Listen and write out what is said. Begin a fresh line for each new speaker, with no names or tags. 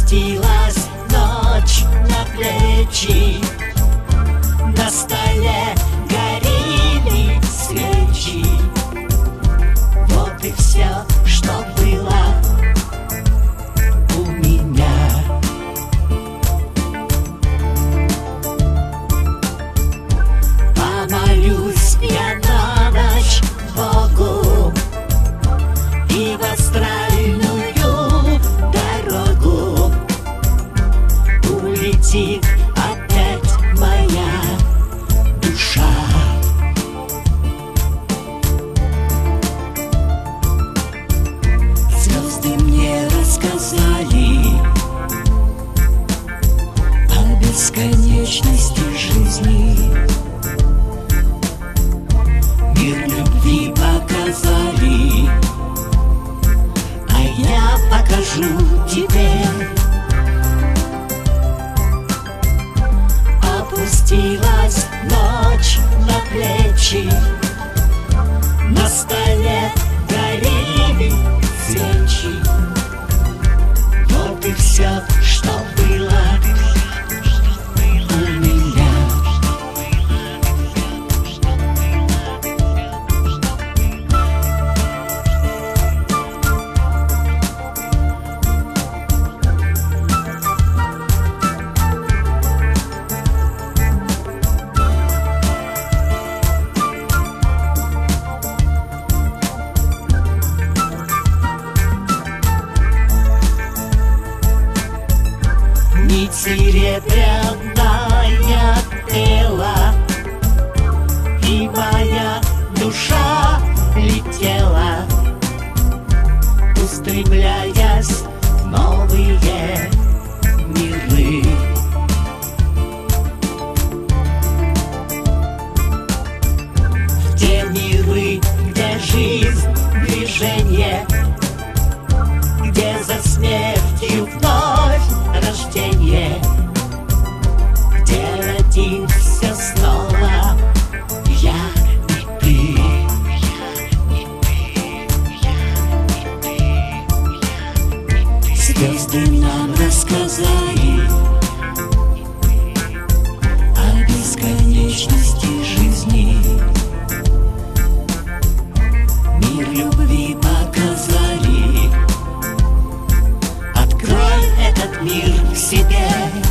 Опустилась ночь на плечи, на столе горели свечи. Вот и все, что было у меня. Помолюсь я на ночь Богу и в астральную дорогу улетит опять моя душа. Звезды мне рассказали о бесконечности жизни, мир любви показали, а я покажу тебе. Опустилась ночь на плечи, на столе горели свечи. Вот и все, что было у меня. Нить серебряная пела, и моя душа летела, устремляясь в новые миры. В те миры, где жизнь, движение, где за смертью вновь рождение, где родимся снова я и ты. Звезды нам рассказали о бесконечности жизни, мир любви показали. Открой этот мир в себе.